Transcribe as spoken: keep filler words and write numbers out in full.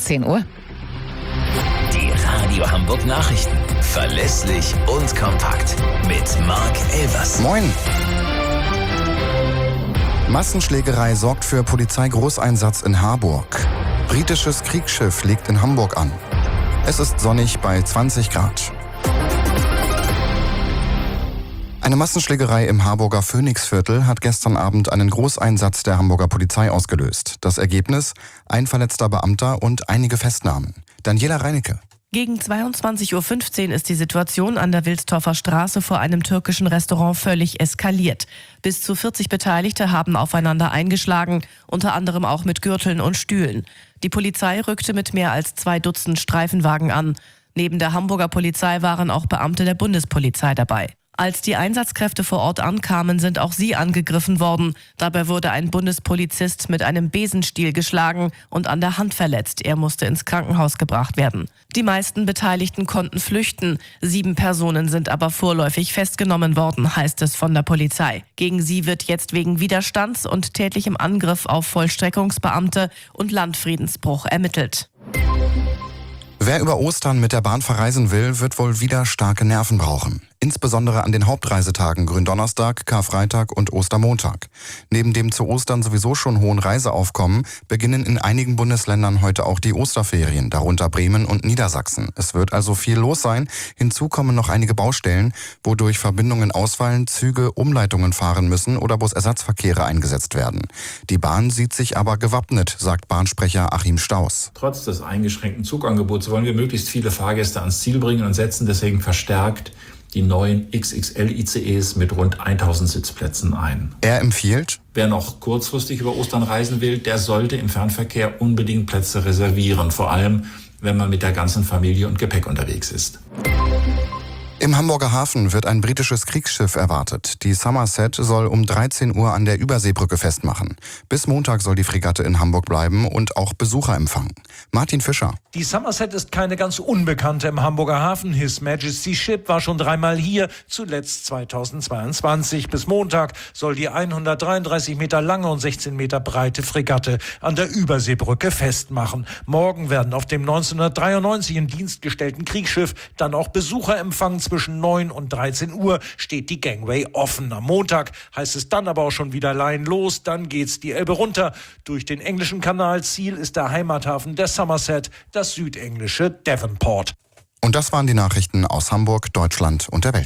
zehn Uhr. Die Radio Hamburg Nachrichten. Verlässlich und kompakt. Mit Marc Elvers. Moin. Massenschlägerei sorgt für Polizeigroßeinsatz in Harburg. Britisches Kriegsschiff legt in Hamburg an. Es ist sonnig bei zwanzig Grad. Eine Massenschlägerei im Harburger Phoenixviertel hat gestern Abend einen Großeinsatz der Hamburger Polizei ausgelöst. Das Ergebnis? Ein verletzter Beamter und einige Festnahmen. Daniela Reinecke. Gegen zweiundzwanzig Uhr fünfzehn ist die Situation an der Wilsdorfer Straße vor einem türkischen Restaurant völlig eskaliert. Bis zu vierzig Beteiligte haben aufeinander eingeschlagen, unter anderem auch mit Gürteln und Stühlen. Die Polizei rückte mit mehr als zwei Dutzend Streifenwagen an. Neben der Hamburger Polizei waren auch Beamte der Bundespolizei dabei. Als die Einsatzkräfte vor Ort ankamen, sind auch sie angegriffen worden. Dabei wurde ein Bundespolizist mit einem Besenstiel geschlagen und an der Hand verletzt. Er musste ins Krankenhaus gebracht werden. Die meisten Beteiligten konnten flüchten. Sieben Personen sind aber vorläufig festgenommen worden, heißt es von der Polizei. Gegen sie wird jetzt wegen Widerstands und tätlichem Angriff auf Vollstreckungsbeamte und Landfriedensbruch ermittelt. Wer über Ostern mit der Bahn verreisen will, wird wohl wieder starke Nerven brauchen. Insbesondere an den Hauptreisetagen Gründonnerstag, Karfreitag und Ostermontag. Neben dem zu Ostern sowieso schon hohen Reiseaufkommen beginnen in einigen Bundesländern heute auch die Osterferien, darunter Bremen und Niedersachsen. Es wird also viel los sein. Hinzu kommen noch einige Baustellen, wodurch Verbindungen ausfallen, Züge Umleitungen fahren müssen oder Busersatzverkehre eingesetzt werden. Die Bahn sieht sich aber gewappnet, sagt Bahnsprecher Achim Staus. Trotz des eingeschränkten Zugangebots wollen wir möglichst viele Fahrgäste ans Ziel bringen und setzen deswegen verstärkt die neuen X X L-I C Es mit rund tausend Sitzplätzen ein. Er empfiehlt: Wer noch kurzfristig über Ostern reisen will, der sollte im Fernverkehr unbedingt Plätze reservieren, vor allem wenn man mit der ganzen Familie und Gepäck unterwegs ist. Im Hamburger Hafen wird ein britisches Kriegsschiff erwartet. Die Somerset soll um dreizehn Uhr an der Überseebrücke festmachen. Bis Montag soll die Fregatte in Hamburg bleiben und auch Besucher empfangen. Martin Fischer. Die Somerset ist keine ganz Unbekannte im Hamburger Hafen. His Majesty's Ship war schon dreimal hier, zuletzt zweitausendzweiundzwanzig. Bis Montag soll die hundertdreiunddreißig Meter lange und sechzehn Meter breite Fregatte an der Überseebrücke festmachen. Morgen werden auf dem neunzehnhundertdreiundneunzig in Dienst gestellten Kriegsschiff dann auch Besucher empfangen. Zwischen neun und dreizehn Uhr steht die Gangway offen. Am Montag heißt es dann aber auch schon wieder Laien los. Dann geht's die Elbe runter durch den englischen Kanal. Ziel ist der Heimathafen der Somerset, das südenglische Devonport. Und das waren die Nachrichten aus Hamburg, Deutschland und der Welt.